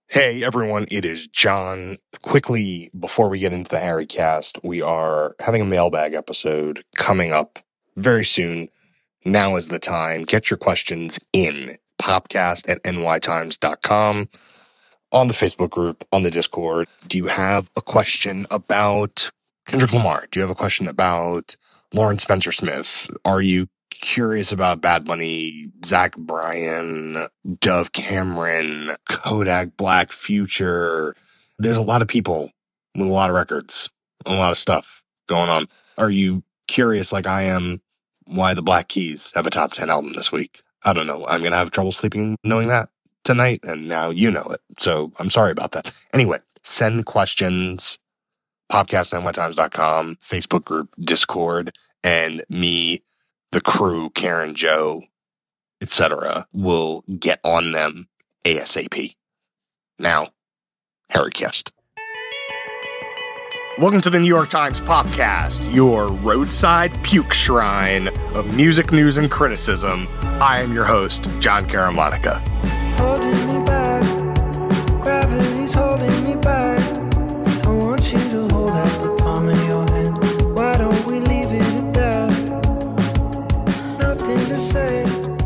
Hey everyone, it is John. Quickly, before we get into the Harry cast, we are having a mailbag episode coming up very soon. Now is the time. Get your questions in popcast@nytimes.com, on the Facebook group, on the Discord. Do you have a question about Kendrick Lamar? Do you have a question about Lauren Spencer Smith? Are you curious about Bad Bunny, Zach Bryan, Dove Cameron, Kodak Black, Future? There's a lot of people with a lot of records, a lot of stuff going on. Are you curious, like I am, why the Black Keys have a top 10 album this week? I don't know. I'm going to have trouble sleeping knowing that tonight, and now you know it. So I'm sorry about that. Anyway, send questions, popcast@nytimes.com, Facebook group, Discord, and me, the crew, Karen, Joe, etc., will get on them ASAP. Now, Harrycast. Welcome to the New York Times Popcast, your roadside puke shrine of music news and criticism. I am your host, John Caramonica. Holding me back, gravity's holding me back. I want you to hold out the palm of your hand. Why don't we leave it at that? Nothing to say.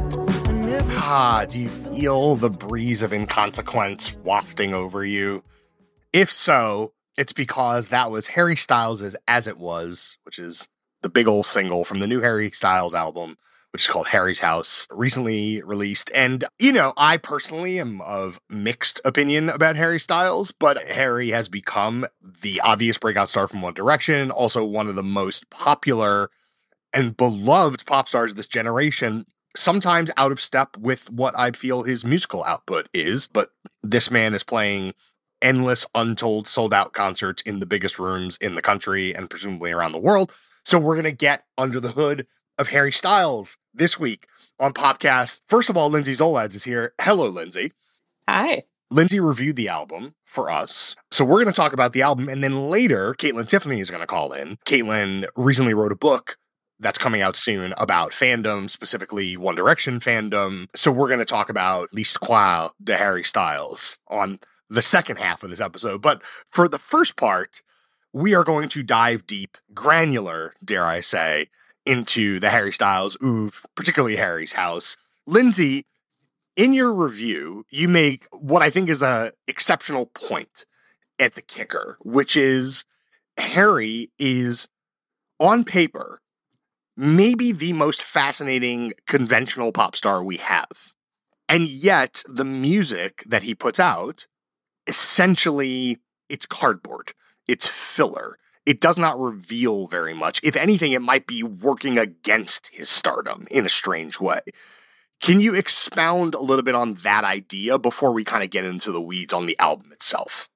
Do you feel the breeze of inconsequence wafting over you? If so, it's because that was Harry Styles' As It Was, which is the big old single from the new Harry Styles album, which is called Harry's House, recently released. And, you know, I personally am of mixed opinion about Harry Styles, but Harry has become the obvious breakout star from One Direction, also one of the most popular and beloved pop stars of this generation, sometimes out of step with what I feel his musical output is. But this man is playing endless, untold, sold-out concerts in the biggest rooms in the country and presumably around the world. So we're going to get under the hood of Harry Styles this week on Popcast. First of all, Lindsay Zolaz is here. Hello, Lindsay. Hi. Lindsay reviewed the album for us. So we're going to talk about the album, and then later, Caitlin Tiffany is going to call in. Caitlin recently wrote a book that's coming out soon about fandom, specifically One Direction fandom. So we're going to talk about l'histoire de Harry Styles on the second half of this episode. But for the first part, we are going to dive deep, granular, dare I say, into the Harry Styles oeuvre, particularly Harry's House. Lindsay, in your review, you make what I think is a exceptional point at the kicker, which is Harry is, on paper, maybe the most fascinating conventional pop star we have. And yet, the music that he puts out, essentially, it's cardboard. It's filler. It does not reveal very much. If anything, it might be working against his stardom in a strange way. Can you expound a little bit on that idea before we kind of get into the weeds on the album itself?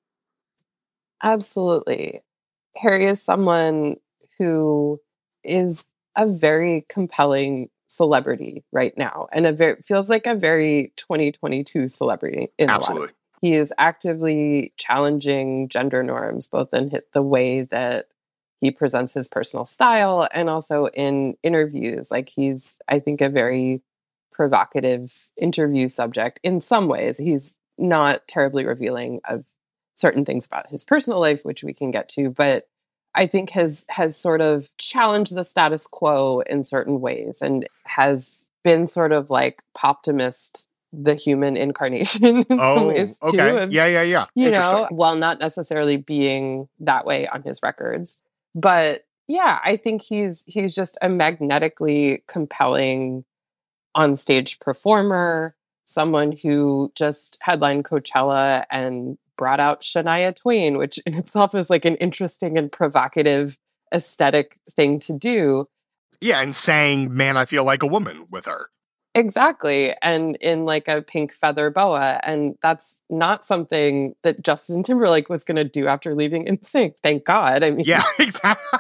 Absolutely. Harry is someone who is a very compelling celebrity right now, and feels like a very 2022 celebrity in Absolutely. a lot of. He is actively challenging gender norms, both in the way that he presents his personal style and also in interviews. Like, he's, I think, a very provocative interview subject in some ways. He's not terribly revealing of certain things about his personal life, which we can get to, but I think has sort of challenged the status quo in certain ways and has been sort of like Poptimist, the human incarnation in some ways too. Okay. Yeah. You know, while not necessarily being that way on his records. But yeah, I think he's just a magnetically compelling on-stage performer, someone who just headlined Coachella and brought out Shania Twain, which in itself is like an interesting and provocative aesthetic thing to do. Yeah, and sang Man, I Feel Like a Woman with her. Exactly. And in like a pink feather boa. And that's not something that Justin Timberlake was going to do after leaving NSYNC. Thank God. I mean, yeah, exactly.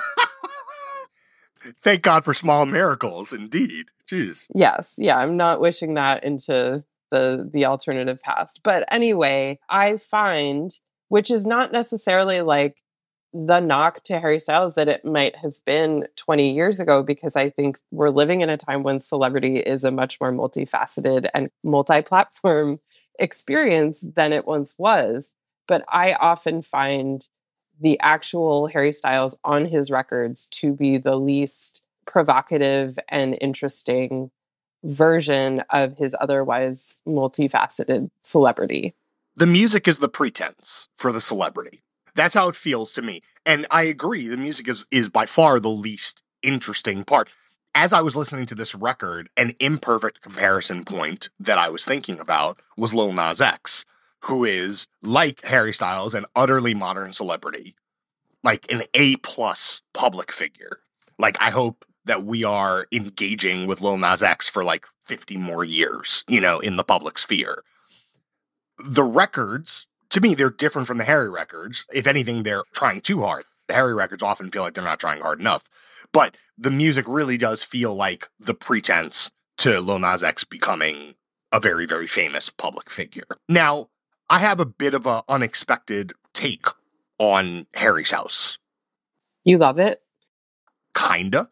Thank God for small miracles, indeed. Jeez. Yes. Yeah. I'm not wishing that into the alternative past. But anyway, I find, which is not necessarily like the knock to Harry Styles that it might have been 20 years ago, because I think we're living in a time when celebrity is a much more multifaceted and multi-platform experience than it once was. But I often find the actual Harry Styles on his records to be the least provocative and interesting version of his otherwise multifaceted celebrity. The music is the pretense for the celebrity. That's how it feels to me. And I agree, the music is by far the least interesting part. As I was listening to this record, an imperfect comparison point that I was thinking about was Lil Nas X, who is, like Harry Styles, an utterly modern celebrity, like an A-plus public figure. Like, I hope that we are engaging with Lil Nas X for like 50 more years, in the public sphere. The records, to me, they're different from the Harry records. If anything, they're trying too hard. The Harry records often feel like they're not trying hard enough. But the music really does feel like the pretense to Lil Nas X becoming a very, very famous public figure. Now, I have a bit of an unexpected take on Harry's house. You love it? Kinda.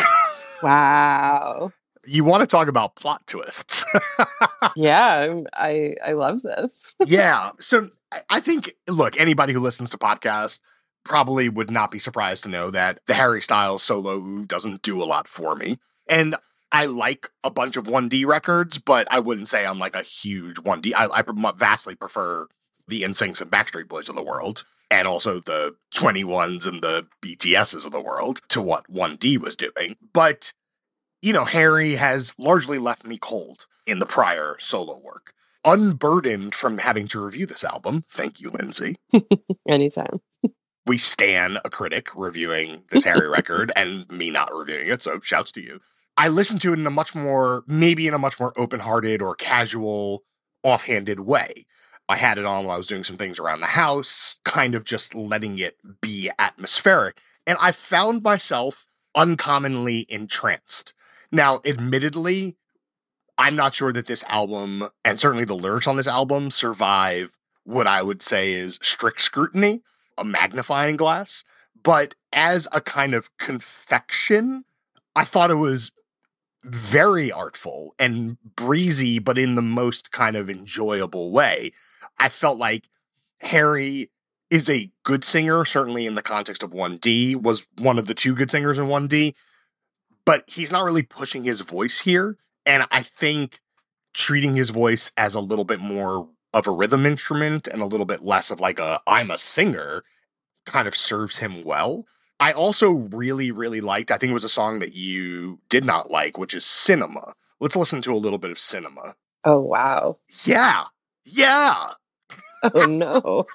Wow. You want to talk about plot twists. Yeah, I love this. Yeah. So I think, look, anybody who listens to podcasts probably would not be surprised to know that the Harry Styles solo doesn't do a lot for me. And I like a bunch of 1D records, but I wouldn't say I'm like a huge 1D. I vastly prefer the NSYNCs and Backstreet Boys of the world, and also the 21s and the BTSs of the world, to what 1D was doing. But, Harry has largely left me cold in the prior solo work. Unburdened from having to review this album, thank you, Lindsay. Anytime. We stan a critic reviewing this Harry record and me not reviewing it, so shouts to you. I listened to it in a much more open-hearted or casual, offhanded way. I had it on while I was doing some things around the house, kind of just letting it be atmospheric. And I found myself uncommonly entranced. Now, admittedly, I'm not sure that this album, and certainly the lyrics on this album, survive what I would say is strict scrutiny, a magnifying glass. But as a kind of confection, I thought it was very artful and breezy, but in the most kind of enjoyable way. I felt like Harry is a good singer, certainly in the context of 1D, was one of the two good singers in 1D, but he's not really pushing his voice here. And I think treating his voice as a little bit more of a rhythm instrument and a little bit less of like I'm a singer kind of serves him well. I also really, really liked, I think it was a song that you did not like, which is Cinema. Let's listen to a little bit of Cinema. Oh, wow. Yeah. Yeah. Oh, no.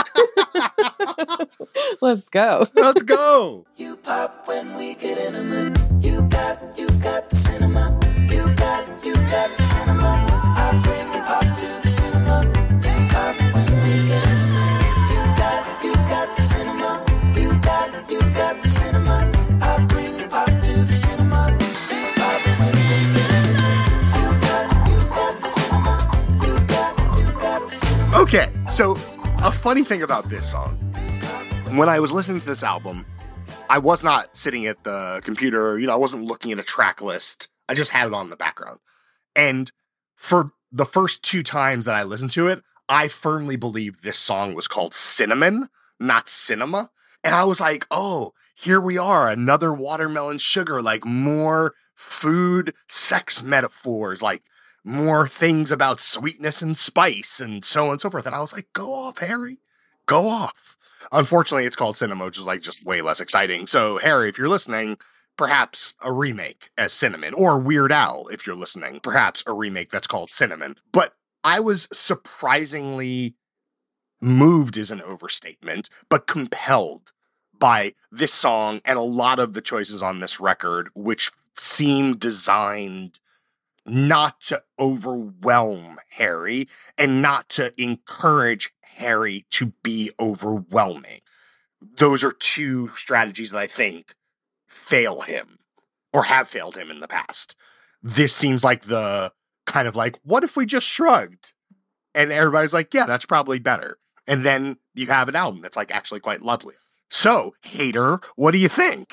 Let's go. Let's go. You pop when we get intimate. You got the cinema. You got the cinema. I bring pop to the cinema. You pop when we get intimate. You got the cinema. You got the cinema. I bring pop to the cinema. Pop when we get intimate. You got the cinema. You got the cinema. Okay, so a funny thing about this song, when I was listening to this album, I was not sitting at the computer, I wasn't looking at a track list. I just had it on in the background. And for the first two times that I listened to it, I firmly believed this song was called Cinnamon, not Cinema. And I was like, oh, here we are, another Watermelon Sugar, like more food, sex metaphors, like more things about sweetness and spice and so on and so forth. And I was like, go off, Harry, go off. Unfortunately, it's called Cinema, which is like just way less exciting. So, Harry, if you're listening, perhaps a remake as Cinnamon, or Weird Al, if you're listening, perhaps a remake that's called Cinnamon. But I was surprisingly moved is an overstatement, but compelled by this song and a lot of the choices on this record, which seem designed not to overwhelm Harry and not to encourage Harry to be overwhelming. Those are two strategies that I think fail him or have failed him in the past. This seems like the kind of like, what if we just shrugged? And everybody's like, yeah, that's probably better. And then you have an album that's like actually quite lovely. So, hater, what do you think?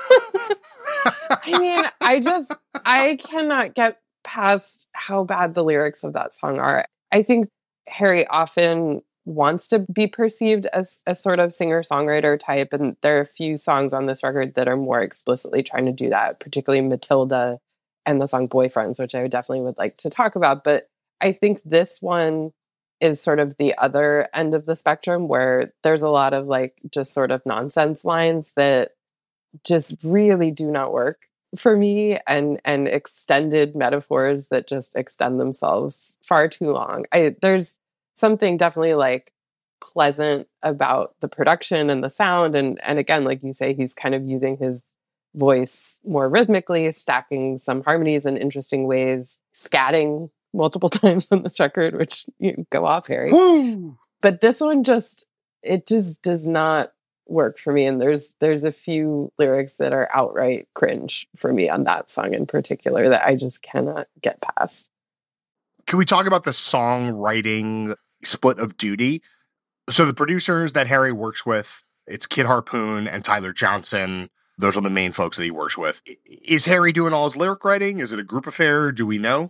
I mean, I cannot get past how bad the lyrics of that song are. I think Harry often wants to be perceived as a sort of singer-songwriter type, and there are a few songs on this record that are more explicitly trying to do that, particularly Matilda and the song Boyfriends, which I definitely would like to talk about. But I think this one is sort of the other end of the spectrum, where there's a lot of like just sort of nonsense lines that just really do not work for me, and extended metaphors that just extend themselves far too long. There's something definitely like pleasant about the production and the sound. And again, like you say, he's kind of using his voice more rhythmically, stacking some harmonies in interesting ways, scatting multiple times on this record, which you go off, Harry. Woo! But this one just does not work for me. And there's a few lyrics that are outright cringe for me on that song in particular that I just cannot get past. Can we talk about the songwriting split of duty? So the producers that Harry works with, it's Kid Harpoon and Tyler Johnson. Those are the main folks that he works with. Is Harry doing all his lyric writing? Is it a group affair? Do we know?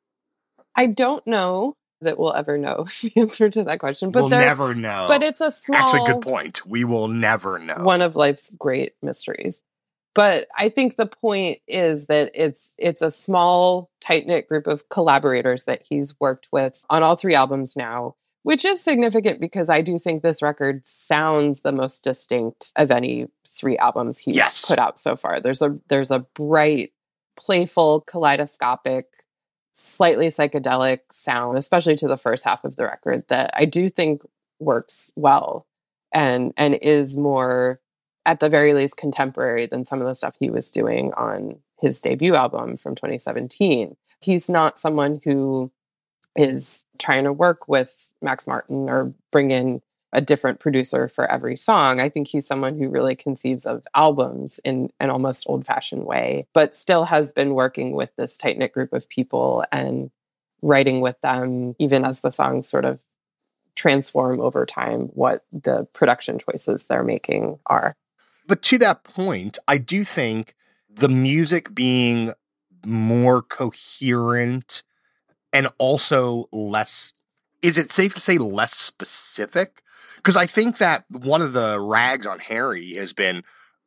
I don't know that we'll ever know the answer to that question. But we'll never know. But it's a small... Actually, good point. We will never know. One of life's great mysteries. But I think the point is that it's a small, tight-knit group of collaborators that he's worked with on all three albums now, which is significant because I do think this record sounds the most distinct of any three albums he's put out so far. There's a bright, playful, kaleidoscopic, slightly psychedelic sound, especially to the first half of the record, that I do think works well and is more, at the very least, contemporary than some of the stuff he was doing on his debut album from 2017. He's not someone who is trying to work with Max Martin or bring in a different producer for every song. I think he's someone who really conceives of albums in an almost old-fashioned way, but still has been working with this tight-knit group of people and writing with them, even as the songs sort of transform over time, what the production choices they're making are. But to that point, I do think the music being more coherent and also less, is it safe to say less specific? Because I think that one of the rags on Harry has been,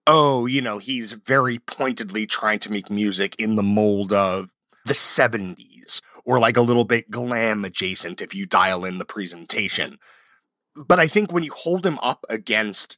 he's very pointedly trying to make music in the mold of the 70s or like a little bit glam adjacent if you dial in the presentation. But I think when you hold him up against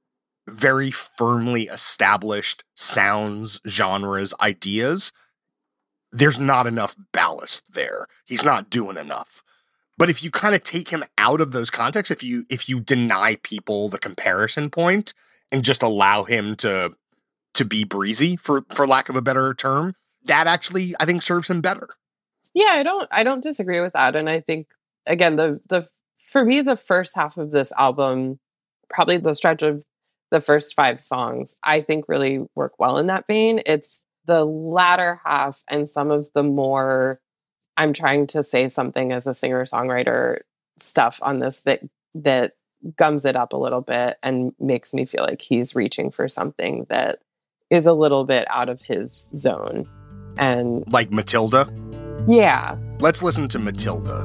very firmly established sounds, genres, ideas, there's not enough ballast there. He's not doing enough. But if you kind of take him out of those contexts, if you deny people the comparison point and just allow him to be breezy, for lack of a better term, that actually, I think, serves him better. Yeah, I don't disagree with that. And I think, again, for me, the first half of this album, probably the stretch of the first 5 songs, I think really work well in that vein. It's the latter half and some of the more, I'm trying to say something as a singer-songwriter stuff on this that gums it up a little bit and makes me feel like he's reaching for something that is a little bit out of his zone. And like Matilda? Yeah. Let's listen to Matilda.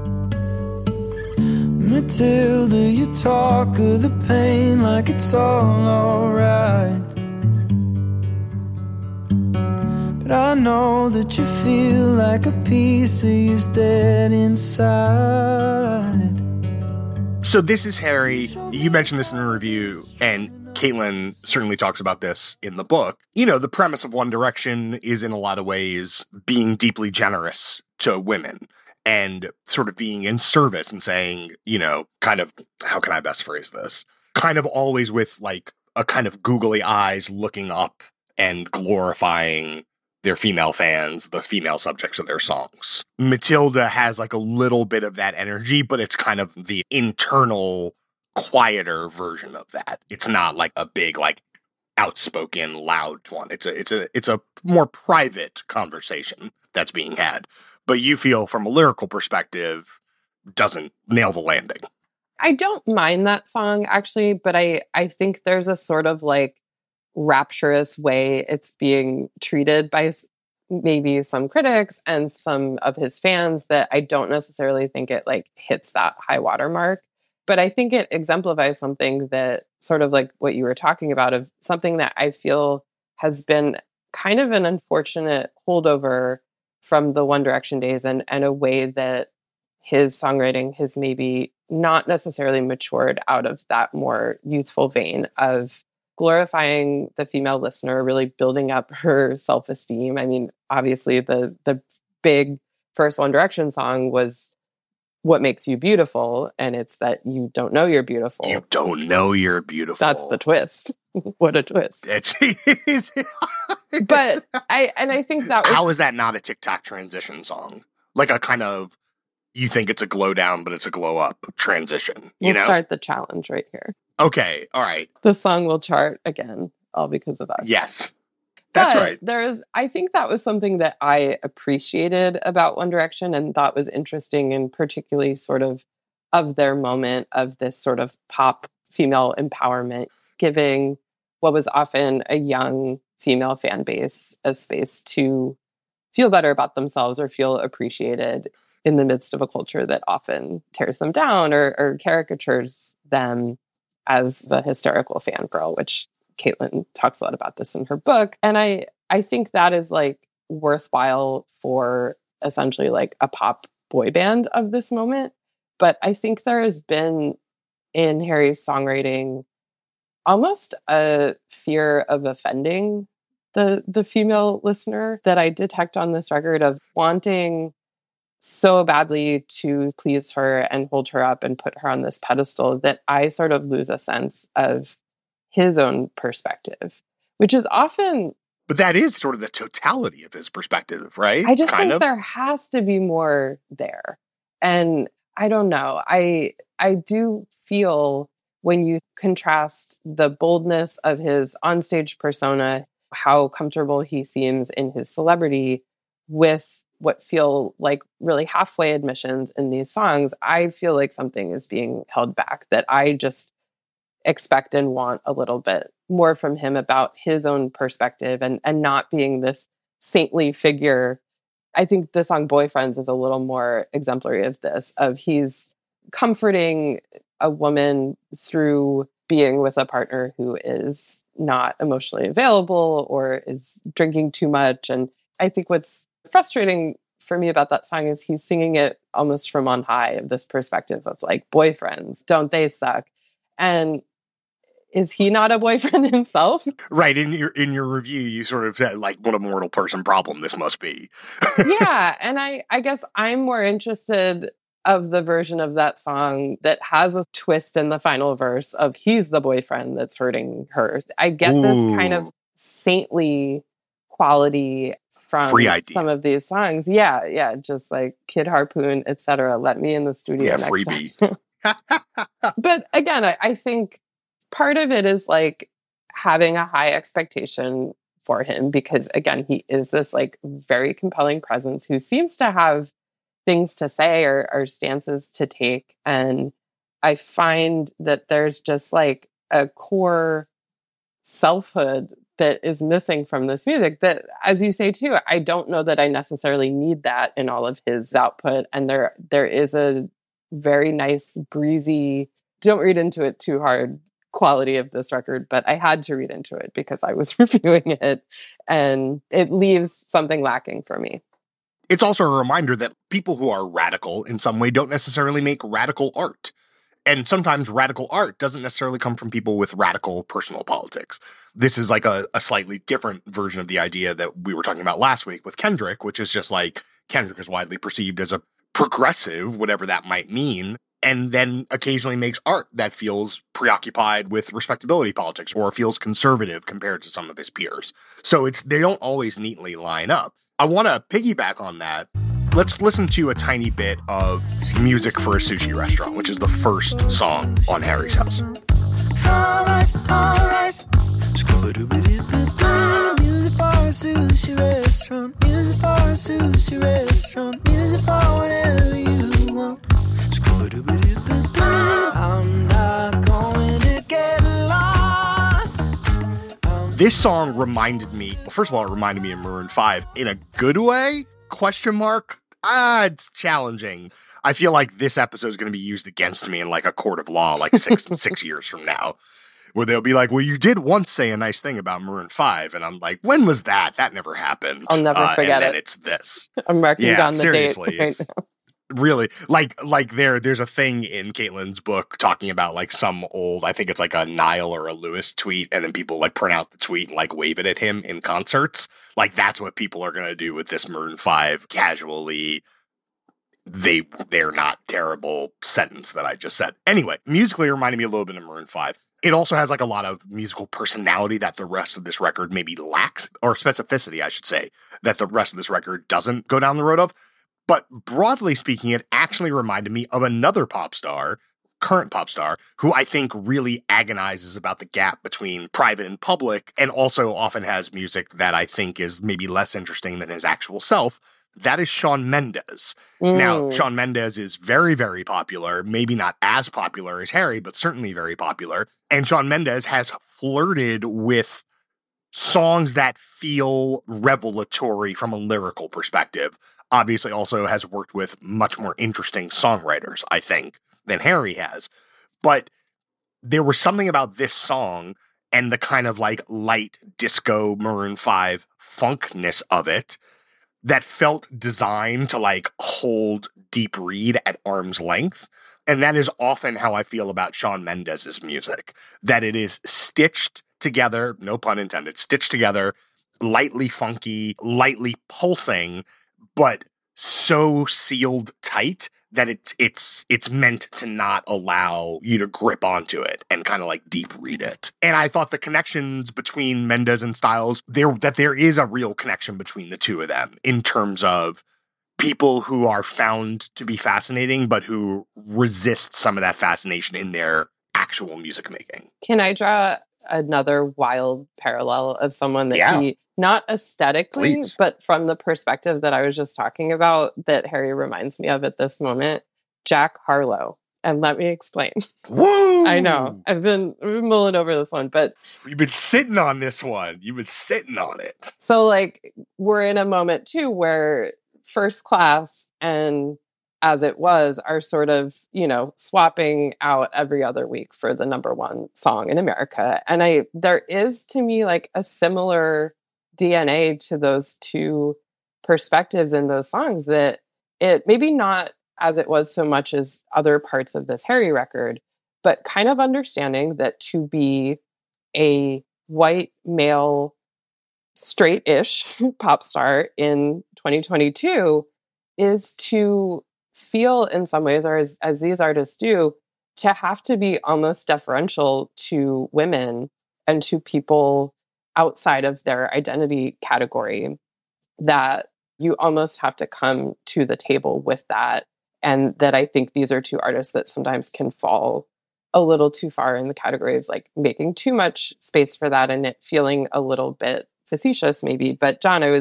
Matilda, you talk of the pain like it's all alright. But I know that you feel like a piece of you's dead inside. So this is Harry. You mentioned this in the review, and Caitlin certainly talks about this in the book. The premise of One Direction is in a lot of ways being deeply generous to women and sort of being in service and saying, kind of, how can I best phrase this? Kind of always with like a kind of googly eyes looking up and glorifying their female fans, the female subjects of their songs. Matilda has like a little bit of that energy, but it's kind of the internal, quieter version of that. It's not like a big, like outspoken, loud one. It's a more private conversation that's being had. But you feel from a lyrical perspective doesn't nail the landing. I don't mind that song actually, but I think there's a sort of like rapturous way it's being treated by maybe some critics and some of his fans that I don't necessarily think it like hits that high watermark. But I think it exemplifies something that sort of like what you were talking about, of something that I feel has been kind of an unfortunate holdover from the One Direction days, and a way that his songwriting has maybe not necessarily matured out of that more youthful vein of glorifying the female listener, really building up her self-esteem. I mean, obviously the big first One Direction song was What Makes You Beautiful, and it's that you don't know you're beautiful. You don't know you're beautiful. That's the twist. What a twist. But I think that was... How is that not a TikTok transition song? Like a kind of, you think it's a glow down, but it's a glow up transition. We'll start the challenge right here. Okay, all right. The song will chart again, all because of us. Yes, that's right. I think that was something that I appreciated about One Direction and thought was interesting, and particularly sort of their moment of this sort of pop female empowerment, giving what was often a young female fan base a space to feel better about themselves or feel appreciated in the midst of a culture that often tears them down or caricatures them as the hysterical fangirl, which Caitlin talks a lot about this in her book. And I think that is like worthwhile for essentially like a pop boy band of this moment. But I think there has been in Harry's songwriting almost a fear of offending the female listener that I detect on this record, of wanting so badly to please her and hold her up and put her on this pedestal, that I sort of lose a sense of his own perspective, which is often... But that is sort of the totality of his perspective, right? I just think there has to be more there. And I don't know. I do feel when you contrast the boldness of his onstage persona, how comfortable he seems in his celebrity, with what feel like really halfway admissions in these songs, I feel like something is being held back that I just expect and want a little bit more from him about his own perspective and not being this saintly figure. I think the song Boyfriends is a little more exemplary of this, of he's comforting a woman through being with a partner who is not emotionally available or is drinking too much. And I think what's frustrating for me about that song is he's singing it almost from on high, of this perspective of like, boyfriends, don't they suck? And is he not a boyfriend himself? Right. In your review, you sort of said like, what a mortal person problem this must be. Yeah. And I guess I'm more interested of the version of that song that has a twist in the final verse of he's the boyfriend that's hurting her. I get this kind of saintly quality from some of these songs. Yeah. Just like Kid Harpoon, etc. Let me in the studio. Yeah, next freebie. Time. But again, I think part of it is like having a high expectation for him, because again, he is this like very compelling presence who seems to have things to say or stances to take. And I find that there's just like a core selfhood that is missing from this music that, as you say too, I don't know that I necessarily need that in all of his output. And there is a very nice, breezy, don't read into it too hard quality of this record, but I had to read into it because I was reviewing it, and it leaves something lacking for me. It's also a reminder that people who are radical in some way don't necessarily make radical art. And sometimes radical art doesn't necessarily come from people with radical personal politics. This is like a slightly different version of the idea that we were talking about last week with Kendrick, which is just like Kendrick is widely perceived as a progressive, whatever that might mean, and then occasionally makes art that feels preoccupied with respectability politics or feels conservative compared to some of his peers. So they don't always neatly line up. I want to piggyback on that. Let's listen to a tiny bit of Music for a Sushi Restaurant, which is the first song on Harry's House. Music for a sushi restaurant, music for a sushi restaurant, music for whatever you want. I'm not going to get lost. This song reminded me, well, first of all, it reminded me of Maroon 5 in a good way? Question mark? It's challenging. I feel like this episode is going to be used against me in like a court of law, like 6 years from now, where they'll be like, well, you did once say a nice thing about Maroon 5. And I'm like, when was that? That never happened. I'll never forget and then it. it's this. I'm marking down the seriously, date right now. Really, like there's a thing in Caitlin's book talking about like some old, I think it's like a Niall or a Lewis tweet, and then people like print out the tweet and like wave it at him in concerts. Like that's what people are gonna do with this Maroon 5 casually. They're not terrible sentence that I just said. Anyway, musically it reminded me a little bit of Maroon 5. It also has like a lot of musical personality that the rest of this record maybe lacks, or specificity, I should say, that the rest of this record doesn't go down the road of. But broadly speaking, it actually reminded me of another pop star, current pop star, who I think really agonizes about the gap between private and public, and also often has music that I think is maybe less interesting than his actual self. That is Shawn Mendes. Now, Shawn Mendes is very, very popular, maybe not as popular as Harry, but certainly very popular. And Shawn Mendes has flirted with songs that feel revelatory from a lyrical perspective. Obviously also has worked with much more interesting songwriters, I think, than Harry has. But there was something about this song and the kind of like light disco Maroon 5 funkness of it that felt designed to like hold Deep Reed at arm's length. And that is often how I feel about Shawn Mendes' music, that it is stitched together, no pun intended, stitched together, lightly funky, lightly pulsing, but so sealed tight that it's meant to not allow you to grip onto it and kind of like deep read it. And I thought the connections between Mendes and Styles, there is a real connection between the two of them in terms of people who are found to be fascinating, but who resist some of that fascination in their actual music making. Can I draw another wild parallel of someone that he, not aesthetically, Please. but from the perspective that I was just talking about, that Harry reminds me of at this moment? Jack Harlow. And let me explain. Woo! I know. I've been mulling over this one, but you've been sitting on this one. You've been sitting on it. So like we're in a moment too where First Class and As It Was are sort of, swapping out every other week for the number one song in America. And there is to me like a similar DNA to those two perspectives in those songs, that it maybe not As It Was so much as other parts of this Harry record, but kind of understanding that to be a white male straight-ish pop star in 2022 is to feel in some ways, or as these artists do, to have to be almost deferential to women and to people outside of their identity category, that you almost have to come to the table with that. And that I think these are two artists that sometimes can fall a little too far in the category of like making too much space for that and it feeling a little bit facetious maybe. But John, I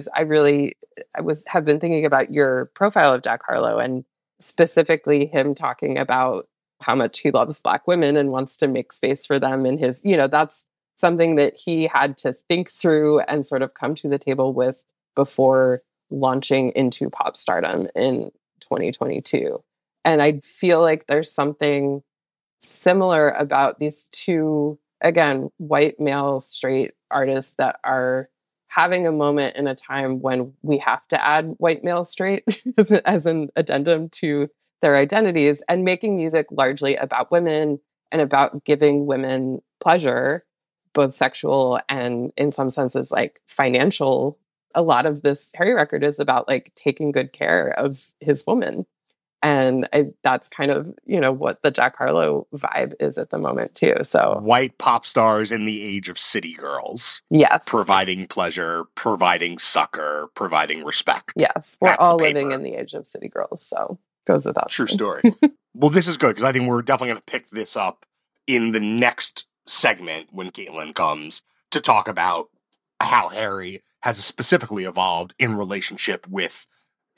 have been thinking about your profile of Jack Harlow, and specifically him talking about how much he loves Black women and wants to make space for them in his, that's something that he had to think through and sort of come to the table with before launching into pop stardom in 2022. And I feel like there's something similar about these two, again, white male straight artists that are having a moment in a time when we have to add white male straight as an addendum to their identities, and making music largely about women and about giving women pleasure, both sexual and in some senses like financial. A lot of this Harry record is about like taking good care of his woman. And that's kind of, what the Jack Harlow vibe is at the moment too. So white pop stars in the age of city girls. Yes. Providing pleasure, providing succor, providing respect. Yes. We're all living in the age of city girls. So goes without True saying. story. Well, this is good because I think we're definitely going to pick this up in the next segment when Caitlin comes to talk about how Harry has specifically evolved in relationship with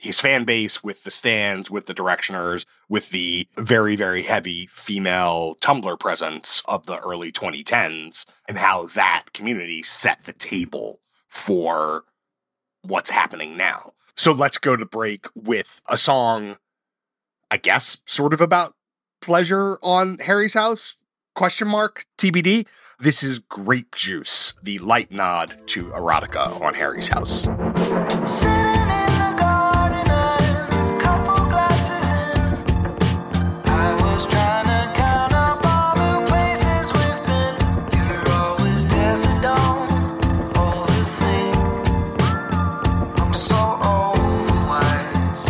his fan base, with the stands, with the directioners, with the very, very heavy female Tumblr presence of the early 2010s, and how that community set the table for what's happening now. So let's go to break with a song, I guess, sort of about pleasure on Harry's house? Question mark, TBD. This is Grape Juice, the light nod to erotica on Harry's house. Sitting in the garden and a couple glasses in, I was trying to count up all the places we've been. You're always there, so don't overthink. I'm so overwise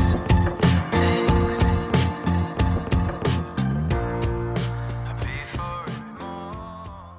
in things. I pay for it more.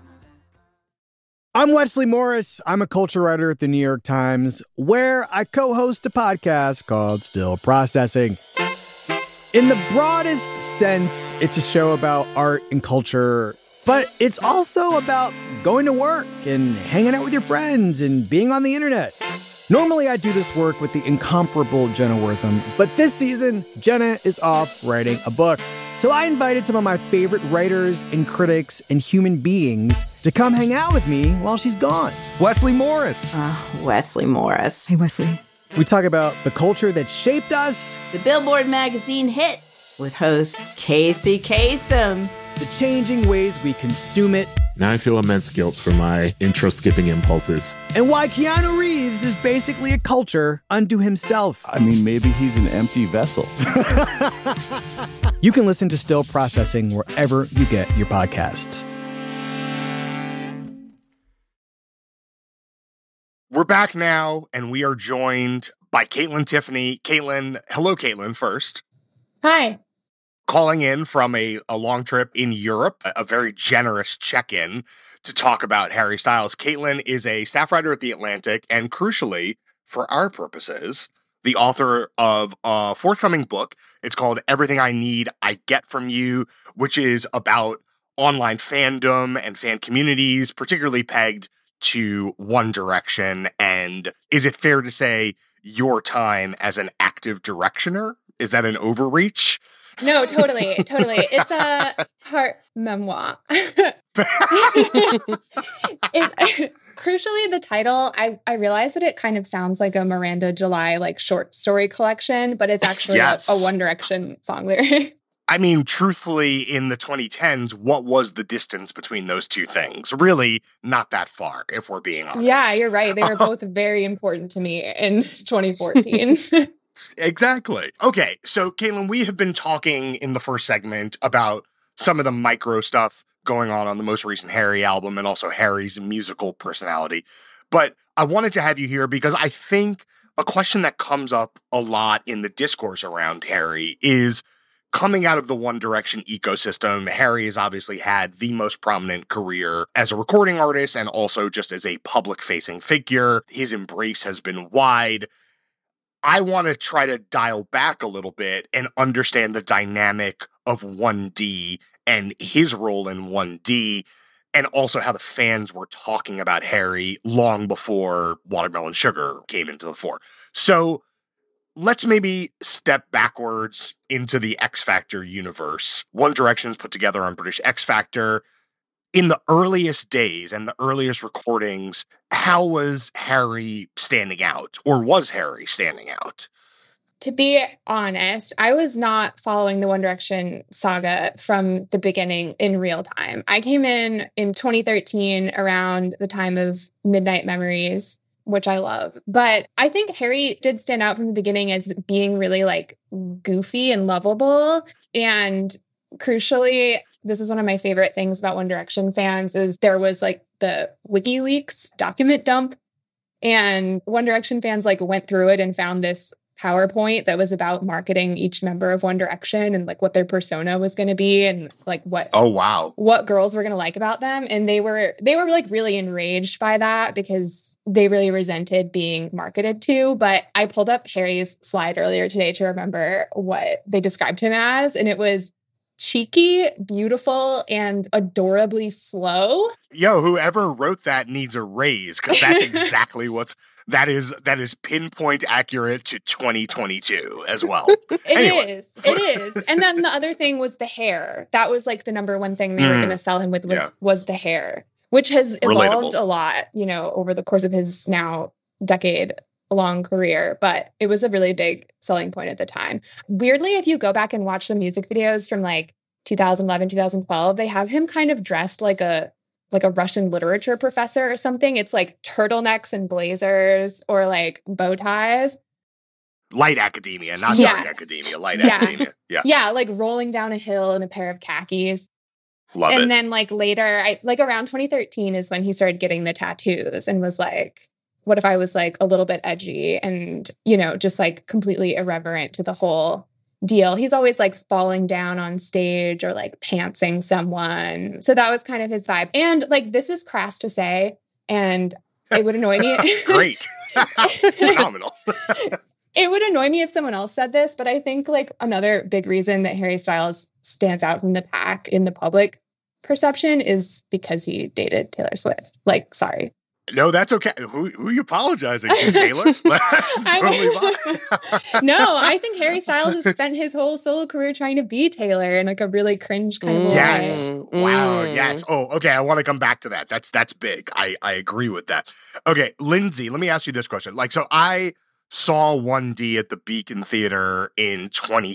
I'm Wesley Morris. I'm a culture writer at the New York Times, where I co-host a podcast called Still Processing. In the broadest sense, it's a show about art and culture, but it's also about going to work and hanging out with your friends and being on the internet. Normally, I do this work with the incomparable Jenna Wortham, but this season, Jenna is off writing a book. So I invited some of my favorite writers and critics and human beings to come hang out with me while she's gone. Wesley Morris. Wesley Morris. Hey, Wesley. We talk about the culture that shaped us, The Billboard magazine hits with host Casey Kasem. the changing ways we consume it, Now I feel immense guilt for my intro skipping impulses. and why Keanu Reeves is basically a culture unto himself. I mean, maybe he's an empty vessel. You can listen to Still Processing wherever you get your podcasts. We're back now, and we are joined by Caitlin Tiffany. Caitlin, hello, Caitlin, first. Hi. Calling in from a long trip in Europe, a very generous check-in to talk about Harry Styles. Caitlin is a staff writer at The Atlantic, and crucially, for our purposes, the author of a forthcoming book. It's called Everything I Need, I Get From You, which is about online fandom and fan communities, particularly pegged to One Direction. And is it fair to say your time as an active directioner? Is that an overreach? No, totally. It's a heart memoir. Crucially, the title, I realize that it kind of sounds like a Miranda July like short story collection, but it's actually Yes. a One Direction song lyric. I mean, truthfully, in the 2010s, what was the distance between those two things? Really, not that far, if we're being honest. Yeah, you're right. They were both very important to me in 2014. Exactly. Okay, so Caitlin, we have been talking in the first segment about some of the micro stuff going on the most recent Harry album and also Harry's musical personality. But I wanted to have you here because I think a question that comes up a lot in the discourse around Harry is coming out of the One Direction ecosystem. Harry has obviously had the most prominent career as a recording artist and also just as a public-facing figure. His embrace has been wide. I want to try to dial back a little bit and understand the dynamic of 1D and his role in 1D, and also how the fans were talking about Harry long before Watermelon Sugar came into the fore. So let's maybe step backwards into the X Factor universe. One Direction's put together on British X Factor. In the earliest days and the earliest recordings, how was Harry standing out? Or was Harry standing out? To be honest, I was not following the One Direction saga from the beginning in real time. I came in 2013 around the time of Midnight Memories, which I love. But I think Harry did stand out from the beginning as being really like goofy and lovable. And crucially, this is one of my favorite things about One Direction fans is there was like the WikiLeaks document dump, and One Direction fans like went through it and found this PowerPoint that was about marketing each member of One Direction and like what their persona was going to be and like what girls were going to like about them. And they were like really enraged by that because they really resented being marketed to. But I pulled up Harry's slide earlier today to remember what they described him as. And it was cheeky, beautiful, and adorably slow. Yo, whoever wrote that needs a raise, because that's exactly that is pinpoint accurate to 2022 as well. It is. And then the other thing was the hair. That was like the number one thing they were going to sell him with was the hair, which has evolved a lot, over the course of his now decade-long career. But it was a really big selling point at the time. Weirdly, if you go back and watch the music videos from like 2011, 2012, they have him kind of dressed like a Russian literature professor or something. It's like turtlenecks and blazers or like bow ties. Light academia, not dark academia. Light academia. Yeah. Yeah, like rolling down a hill in a pair of khakis. Love it. And then like later, around 2013 is when he started getting the tattoos and was like, what if I was like a little bit edgy and, just like completely irreverent to the whole deal. He's always like falling down on stage or like pantsing someone. So that was kind of his vibe. And like, this is crass to say, and it would annoy me. Great. Phenomenal. It would annoy me if someone else said this, but I think like another big reason that Harry Styles stands out from the pack in the public perception is because he dated Taylor Swift. Like, sorry. No, that's okay. Who are you apologizing to, Taylor? Totally No, I think Harry Styles has spent his whole solo career trying to be Taylor in like a really cringe kind of way. Yes. Wow. Yes. Oh, okay. I want to come back to that. That's big. I agree with that. Okay, Lindsay, let me ask you this question. Like, so I saw 1D at the Beacon Theater in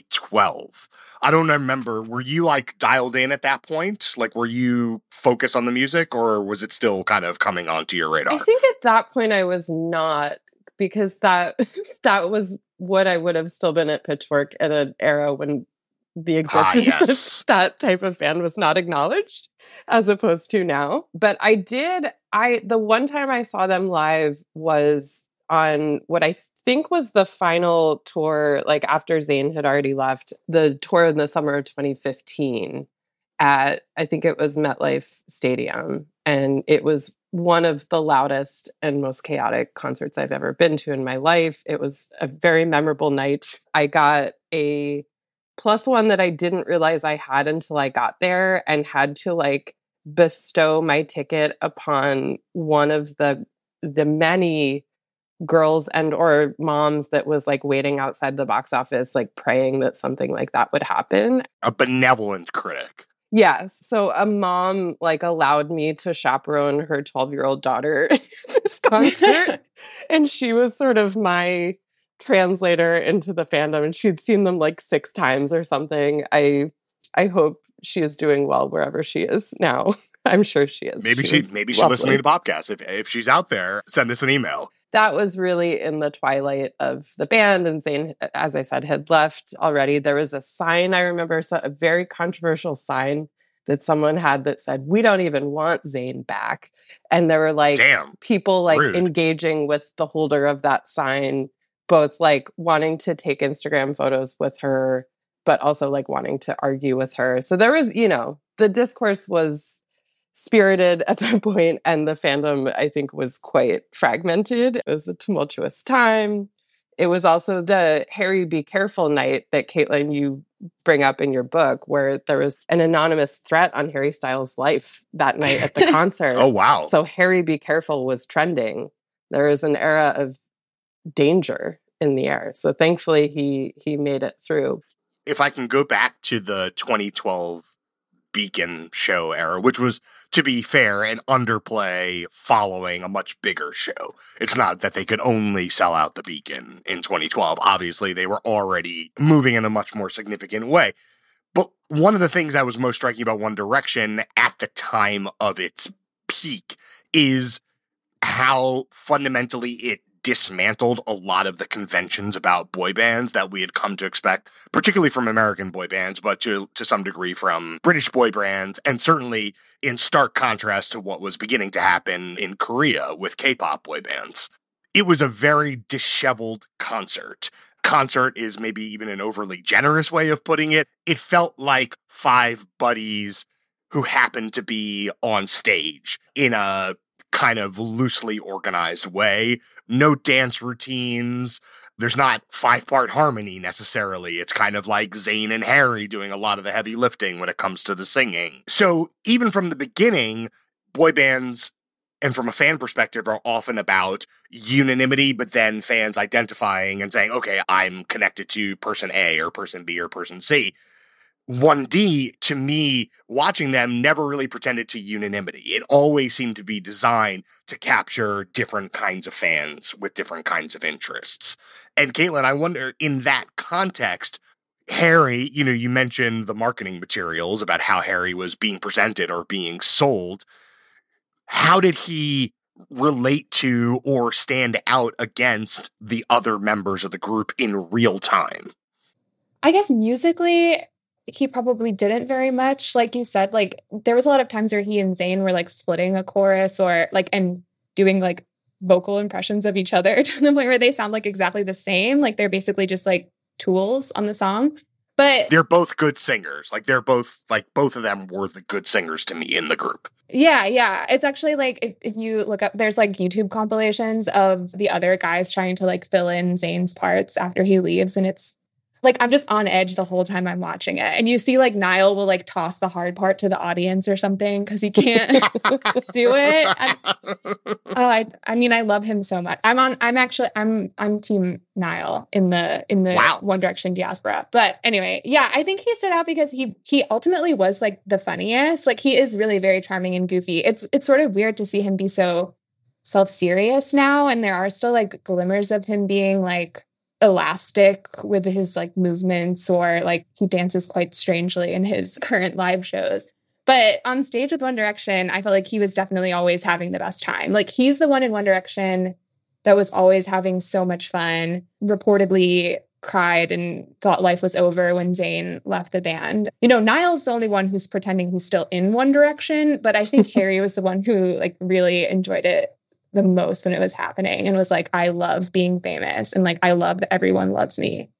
2012. I don't remember. Were you like dialed in at that point? Like, were you focused on the music, or was it still kind of coming onto your radar? I think at that point I was not, because that was what I would have still been at Pitchfork at an era when the existence of that type of band was not acknowledged, as opposed to now. But the one time I saw them live was on what I think was the final tour, like after Zayn had already left, the tour in the summer of 2015 at, I think it was MetLife Stadium. And it was one of the loudest and most chaotic concerts I've ever been to in my life. It was a very memorable night. I got a +1 that I didn't realize I had until I got there, and had to like bestow my ticket upon one of the many girls and or moms that was like waiting outside the box office, like praying that something like that would happen. A benevolent critic. Yes. So a mom like allowed me to chaperone her 12-year-old daughter at this concert. And she was sort of my translator into the fandom. And she'd seen them like 6 times or something. I hope she is doing well wherever she is now. I'm sure she is. Maybe she's listening to Popcast. If she's out there, send us an email. That was really in the twilight of the band, and Zayn, as I said, had left already. There was a sign, I remember, a very controversial sign that someone had that said, "We don't even want Zayn back." And there were like people like rude. Engaging with the holder of that sign, both like wanting to take Instagram photos with her, but also like wanting to argue with her. So there was, the discourse was spirited at that point, and the fandom, I think, was quite fragmented. It was a tumultuous time. It was also the Harry Be Careful night that, Caitlin, you bring up in your book, where there was an anonymous threat on Harry Styles' life that night at the concert. Oh, wow. So Harry Be Careful was trending. There was an era of danger in the air. So thankfully he made it through. If I can go back to the 2012 Beacon show era, which was, to be fair, an underplay following a much bigger show. It's not that they could only sell out the Beacon in 2012. Obviously, they were already moving in a much more significant way. But one of the things that was most striking about One Direction at the time of its peak is how fundamentally it dismantled a lot of the conventions about boy bands that we had come to expect, particularly from American boy bands, but to some degree from British boy bands, and certainly in stark contrast to what was beginning to happen in Korea with K-pop boy bands. It was a very disheveled concert. Concert is maybe even an overly generous way of putting it. It felt like 5 buddies who happened to be on stage in a kind of loosely organized way. No dance routines. There's not 5-part harmony necessarily. It's kind of like Zayn and Harry doing a lot of the heavy lifting when it comes to the singing. So even from the beginning, boy bands, and from a fan perspective, are often about unanimity, but then fans identifying and saying, okay, I'm connected to person A or person B or person C. 1D, to me, watching them never really pretended to unanimity. It always seemed to be designed to capture different kinds of fans with different kinds of interests. And Caitlin, I wonder, in that context, Harry, you mentioned the marketing materials about how Harry was being presented or being sold. How did he relate to or stand out against the other members of the group in real time? I guess musically, he probably didn't very much. Like you said, like there was a lot of times where he and Zayn were like splitting a chorus or like, and doing like vocal impressions of each other to the point where they sound like exactly the same. Like they're basically just like tools on the song. But they're both good singers. Like they're both, like both of them were the good singers to me in the group. Yeah. It's actually like, if you look up, there's like YouTube compilations of the other guys trying to like fill in Zayn's parts after he leaves. And it's like, I'm just on edge the whole time I'm watching it. And you see like Niall will like toss the hard part to the audience or something because he can't do it. I mean, I love him so much. I'm team Niall in the wow. One Direction diaspora. But anyway, yeah, I think he stood out because he ultimately was like the funniest. Like he is really very charming and goofy. It's sort of weird to see him be so self-serious now. And there are still like glimmers of him being like elastic with his like movements, or like he dances quite strangely in his current live shows. But on stage with One Direction, I felt like he was definitely always having the best time. Like he's the one in One Direction that was always having so much fun, reportedly cried and thought life was over when Zayn left the band. Niall's the only one who's pretending he's still in One Direction, but I think Harry was the one who like really enjoyed it the most when it was happening and was like, I love being famous and like I love that everyone loves me.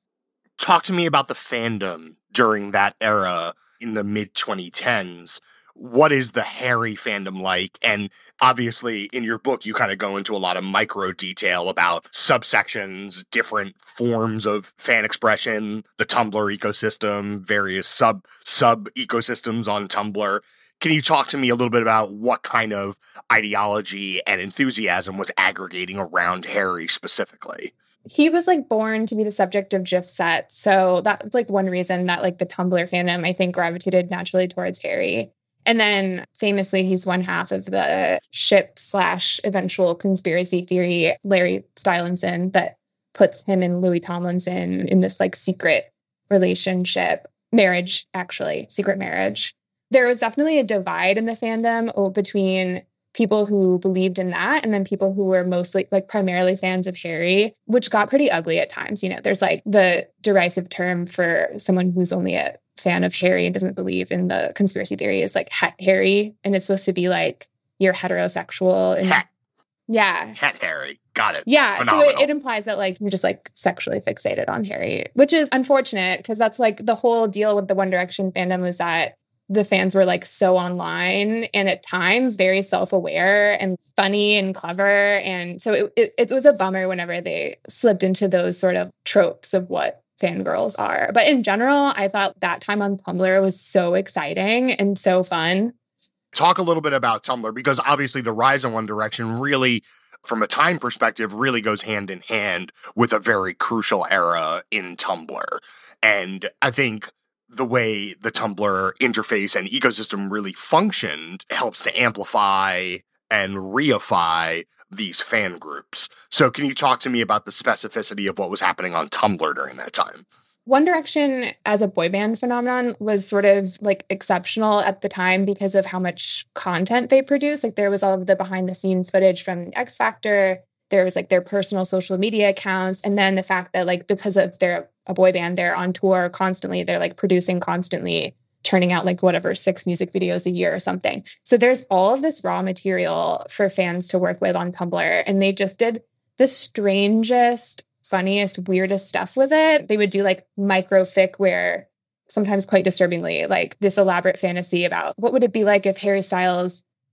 Talk to me about the fandom during that era in the mid-2010s. What is the Harry fandom like? And obviously in your book, you kind of go into a lot of micro detail about subsections, different forms of fan expression, the Tumblr ecosystem, various sub ecosystems on Tumblr. Can you talk to me a little bit about what kind of ideology and enthusiasm was aggregating around Harry specifically? He was like born to be the subject of GIF sets. So that's like one reason that like the Tumblr fandom, I think, gravitated naturally towards Harry. And then famously, he's one half of the ship/eventual conspiracy theory, Larry Stylinson, that puts him and Louis Tomlinson in this like secret relationship, marriage, actually, secret marriage. There was definitely a divide in the fandom between people who believed in that and then people who were mostly like primarily fans of Harry, which got pretty ugly at times. There's like the derisive term for someone who's only a fan of Harry and doesn't believe in the conspiracy theory is like het Harry. And it's supposed to be like you're heterosexual. And yeah. Het Harry. Got it. Yeah. Phenomenal. So it implies that like you're just like sexually fixated on Harry, which is unfortunate because that's like the whole deal with the One Direction fandom was that the fans were like so online and at times very self-aware and funny and clever. And so it was a bummer whenever they slipped into those sort of tropes of what fangirls are. But in general, I thought that time on Tumblr was so exciting and so fun. Talk a little bit about Tumblr, because obviously the rise of One Direction really, from a time perspective, really goes hand in hand with a very crucial era in Tumblr. And I think the way the Tumblr interface and ecosystem really functioned helps to amplify and reify these fan groups. So can you talk to me about the specificity of what was happening on Tumblr during that time? One Direction as a boy band phenomenon was sort of like exceptional at the time because of how much content they produced. Like there was all of the behind the scenes footage from X Factor. There was like their personal social media accounts. And then the fact that like because of they're a boy band, they're on tour constantly. They're like producing constantly, turning out like whatever 6 music videos a year or something. So there's all of this raw material for fans to work with on Tumblr. And they just did the strangest, funniest, weirdest stuff with it. They would do like microfic where sometimes quite disturbingly, like this elaborate fantasy about what would it be like if Harry Styles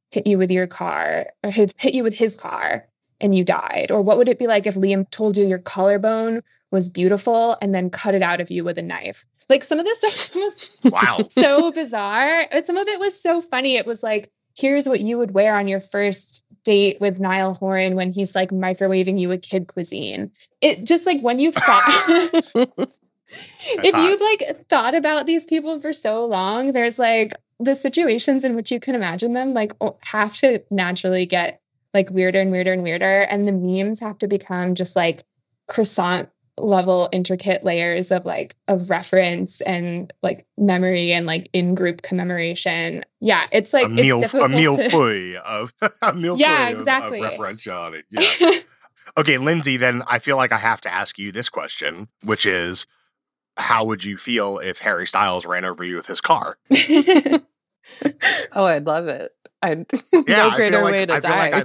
hit you with your car or hit you with his car and you died? Or what would it be like if Liam told you your collarbone was beautiful and then cut it out of you with a knife? Like some of this stuff was Wow. so bizarre. But some of it was so funny. It was like, here's what you would wear on your first date with Niall Horan when he's like microwaving you a kid cuisine. It just like when you've thought, if you've like thought about these people for so long, there's like the situations in which you can imagine them like have to naturally get like weirder and weirder and weirder. And the memes have to become just like croissant level intricate layers of like of reference and like memory and like in-group commemoration. Yeah, it's like a meal it's difficult of exactly. of referentiality. Yeah. Okay, Lindsay, then I feel like I have to ask you this question, which is, how would you feel if Harry Styles ran over you with his car? Oh, I'd love it. Yeah, no greater way to die.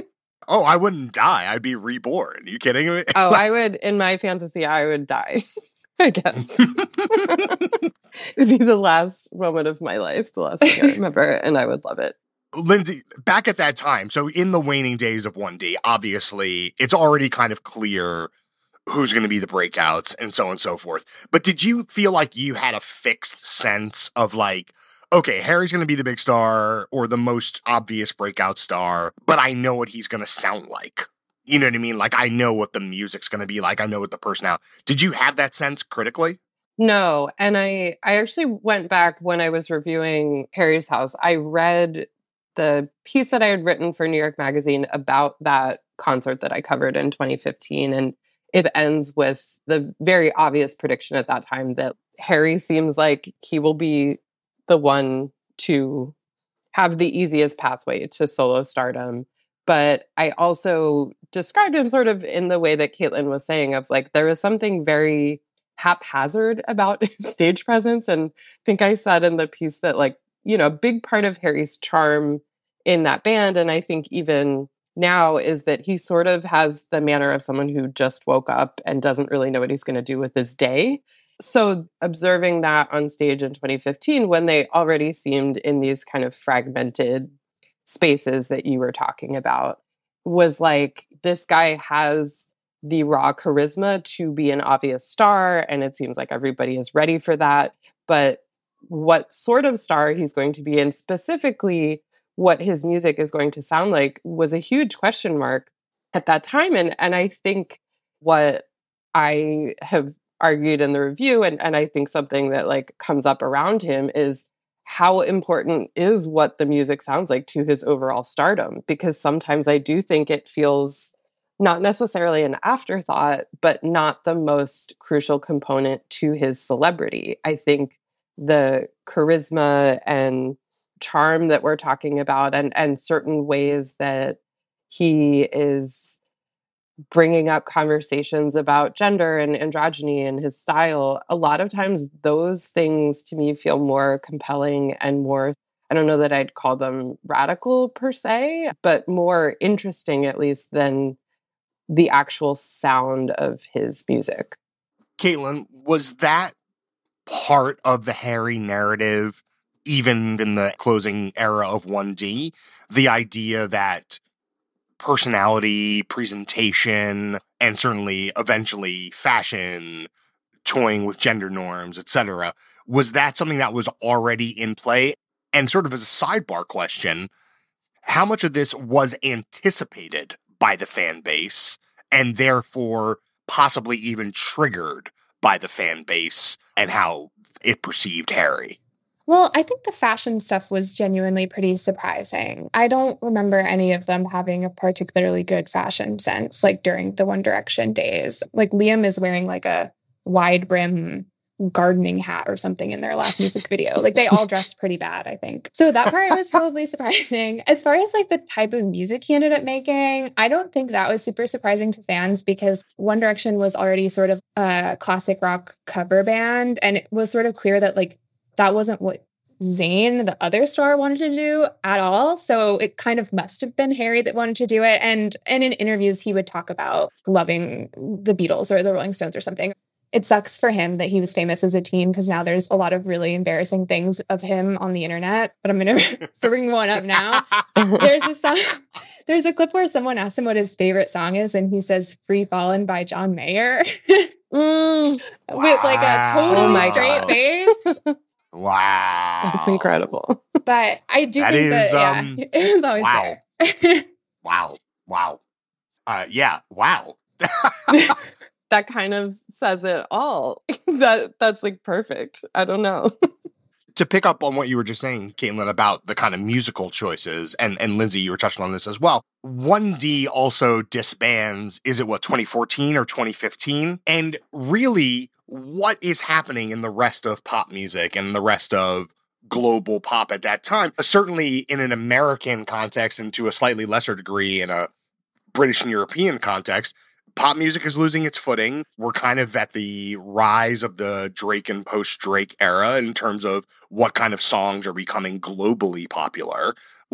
I wouldn't die. I'd be reborn. Are you kidding me? Oh, I would, in my fantasy, I would die, I guess. It would be the last moment of my life, the last thing I remember, and I would love it. Lindsay, back at that time, so in the waning days of 1D, obviously, it's already kind of clear who's going to be the breakouts and so on and so forth. But did you feel like you had a fixed sense of like, okay, Harry's going to be the big star or the most obvious breakout star, but I know what he's going to sound like? You know what I mean? Like, I know what the music's going to be like. I know what the personality. Did you have that sense critically? No. And I actually went back when I was reviewing Harry's House. I read the piece that I had written for New York Magazine about that concert that I covered in 2015. And it ends with the very obvious prediction at that time that Harry seems like he will be the one to have the easiest pathway to solo stardom. But I also described him sort of in the way that Caitlin was saying of like, there was something very haphazard about his stage presence. And I think I said in the piece that like, you know, a big part of Harry's charm in that band, and I think even now, is that he sort of has the manner of someone who just woke up and doesn't really know what he's going to do with his day. So observing that on stage in 2015, when they already seemed in these kind of fragmented spaces that you were talking about, was like, this guy has the raw charisma to be an obvious star, and it seems like everybody is ready for that. But what sort of star he's going to be, and specifically what his music is going to sound like, was a huge question mark at that time. And I think what I have argued in the review, and I think something that like comes up around him, is how important is what the music sounds like to his overall stardom? Because sometimes I do think it feels not necessarily an afterthought, but not the most crucial component to his celebrity. I think the charisma and charm that we're talking about, and certain ways that he is bringing up conversations about gender and androgyny and his style, a lot of times those things to me feel more compelling and more, I don't know that I'd call them radical per se, but more interesting at least than the actual sound of his music. Caitlin, was that part of the Harry narrative, even in the closing era of 1D, the idea that personality, presentation, and certainly eventually fashion, toying with gender norms, etc., was that something that was already in play? And sort of as a sidebar question, how much of this was anticipated by the fan base and therefore possibly even triggered by the fan base and how it perceived Harry? Well, I think the fashion stuff was genuinely pretty surprising. I don't remember any of them having a particularly good fashion sense, like during the One Direction days. Like Liam is wearing like a wide brim gardening hat or something in their last music video. Like they all dressed pretty bad, I think. So that part was probably surprising. As far as like the type of music he ended up making, I don't think that was super surprising to fans because One Direction was already sort of a classic rock cover band. And it was sort of clear that like that wasn't what Zayn, the other star, wanted to do at all. So it kind of must have been Harry that wanted to do it. And in interviews, he would talk about loving the Beatles or the Rolling Stones or something. it sucks for him that he was famous as a teen, because now there's a lot of really embarrassing things of him on the internet. But I'm going to bring one up now. There's a song, there's a clip where someone asked him what his favorite song is, and he says "Free Fallin'" by John Mayer. With like a totally straight face. Wow. That's incredible. But I do think that it was always there. Wow. Yeah. Wow. That kind of says it all. That's like perfect. I don't know. To pick up on what you were just saying, Caitlin, about the kind of musical choices, and Lindsay, you were touching on this as well. 1D also disbands, is it 2014 or 2015? And really, what is happening in the rest of pop music and the rest of global pop at that time? Certainly in an American context, and to a slightly lesser degree in a British and European context, pop music is losing its footing. We're kind of at the rise of the Drake and post-Drake era in terms of what kind of songs are becoming globally popular.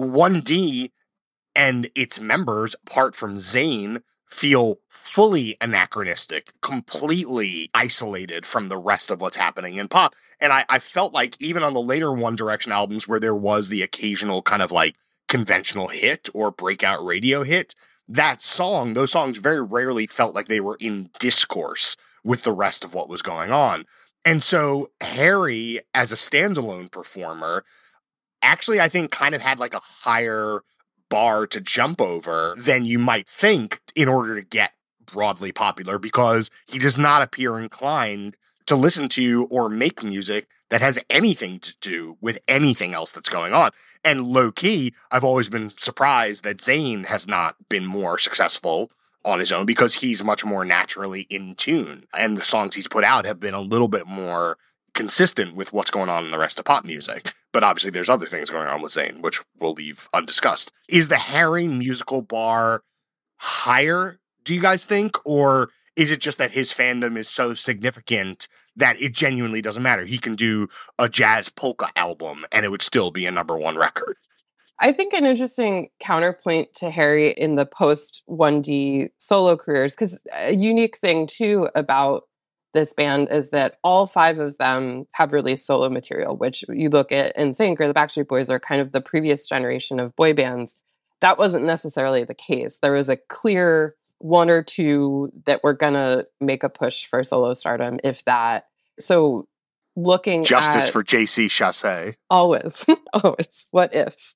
1D and its members, apart from Zayn, feel fully anachronistic, completely isolated from the rest of what's happening in pop. And I felt like even on the later One Direction albums where there was the occasional kind of like conventional hit or breakout radio hit, those songs very rarely felt like they were in discourse with the rest of what was going on. And so Harry, as a standalone performer, actually, I think kind of had like a higher bar to jump over than you might think in order to get broadly popular, because he does not appear inclined to listen to or make music that has anything to do with anything else that's going on. And low-key, I've always been surprised that Zayn has not been more successful on his own, because he's much more naturally in tune. And the songs he's put out have been a little bit more consistent with what's going on in the rest of pop music. But obviously there's other things going on with Zayn, which we'll leave undiscussed. Is the Harry musical bar higher, do you guys think? Or is it just that his fandom is so significant that it genuinely doesn't matter? He can do a jazz polka album and it would still be a #1 record. I think an interesting counterpoint to Harry in the post 1D solo careers, because a unique thing too about this band is that all 5 of them have released solo material, which you look at NSYNC or the Backstreet Boys are kind of the previous generation of boy bands. That wasn't necessarily the case. There was a clear 1 or 2 that were going to make a push for solo stardom, if that. So looking Justice at, for JC Chasez. Always. What if?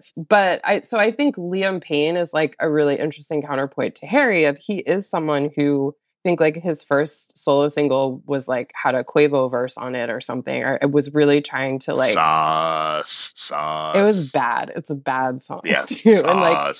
But I think Liam Payne is like a really interesting counterpoint to Harry. Of he is someone who, I think like his first solo single was like had a Quavo verse on it or something, or it was really trying to like Sauce. It was bad. It's a bad song. Yeah. Too. And like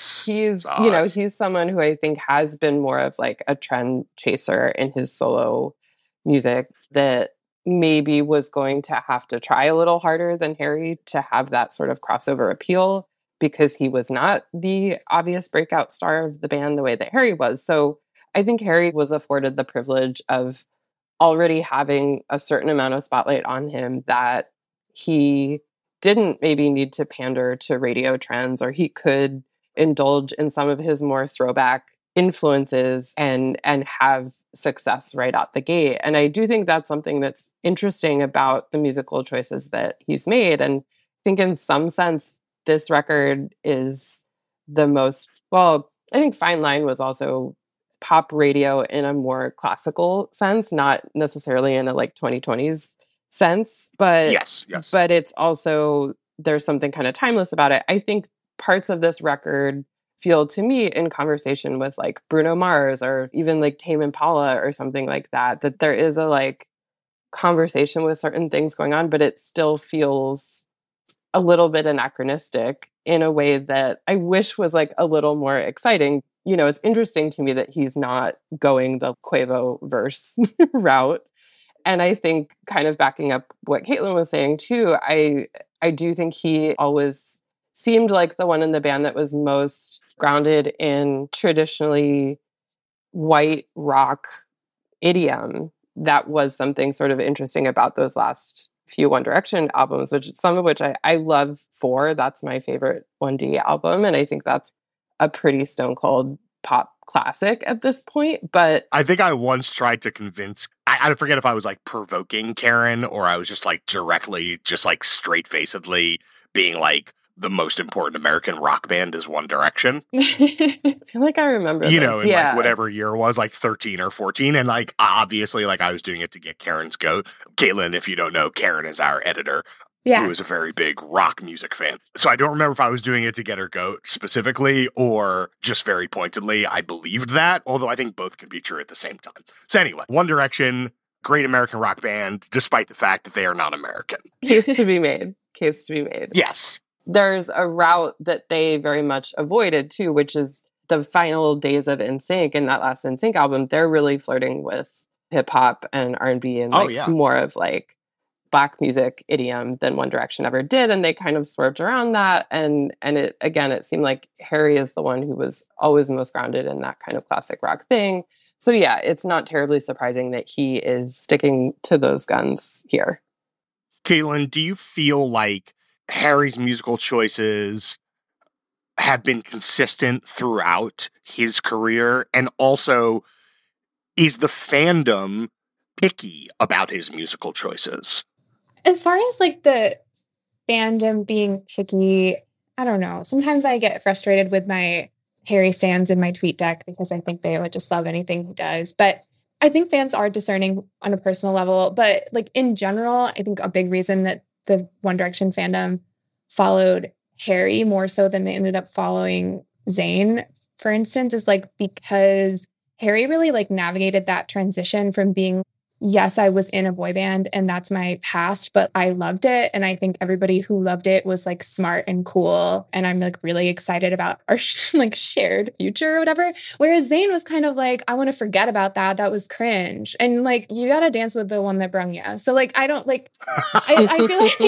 he's someone who I think has been more of like a trend chaser in his solo music that maybe was going to have to try a little harder than Harry to have that sort of crossover appeal, because he was not the obvious breakout star of the band the way that Harry was. So I think Harry was afforded the privilege of already having a certain amount of spotlight on him that he didn't maybe need to pander to radio trends, or he could indulge in some of his more throwback influences and have success right out the gate. And I do think that's something that's interesting about the musical choices that he's made. And I think in some sense, this record is the most, well, I think Fine Line was also pop radio in a more classical sense, not necessarily in a like 2020s sense, but yes. But it's also, there's something kind of timeless about it. I think parts of this record feel to me in conversation with like Bruno Mars or even like Tame Impala or something like that there is a like conversation with certain things going on, but it still feels a little bit anachronistic in a way that I wish was like a little more exciting. You know, it's interesting to me that he's not going the Quavo verse route. And I think kind of backing up what Caitlin was saying too, I do think he always seemed like the one in the band that was most grounded in traditionally white rock idiom. That was something sort of interesting about those last few One Direction albums, which some of which I love. That's my favorite 1D album. And I think that's a pretty stone cold pop classic at this point, but I think I once tried to convince, I forget if I was like provoking Karen or I was just like directly, just like straight-facedly being like, the most important American rock band is One Direction. I feel like I remember You this. know, in like whatever year it was, like 13 or 14. And like, obviously, like I was doing it to get Karen's goat. Caitlin, if you don't know, Karen is our editor. Yeah. Who is a very big rock music fan. So I don't remember if I was doing it to get her goat specifically or just very pointedly. I believed that, although I think both could be true at the same time. So anyway, One Direction, great American rock band, despite the fact that they are not American. Case to be made. Case to be made. Yes. There's a route that they very much avoided too, which is the final days of NSYNC and that last NSYNC album. They're really flirting with hip hop and R&B and more of like Black music idiom than One Direction ever did, and they kind of swerved around that. And it seemed like Harry is the one who was always the most grounded in that kind of classic rock thing. So yeah, it's not terribly surprising that he is sticking to those guns here. Caitlin, do you feel like Harry's musical choices have been consistent throughout his career? And also, is the fandom picky about his musical choices? As far as like the fandom being picky, I don't know. Sometimes I get frustrated with my Harry stans in my tweet deck because I think they would just love anything he does. But I think fans are discerning on a personal level. But like in general, I think a big reason that the One Direction fandom followed Harry more so than they ended up following Zayn, for instance, is like because Harry really like navigated that transition from being, yes, I was in a boy band and that's my past, but I loved it. And I think everybody who loved it was like smart and cool. And I'm like really excited about our like shared future or whatever. Whereas Zayn was kind of like, I want to forget about that. That was cringe. And like, you got to dance with the one that brung you. So like, I don't like, I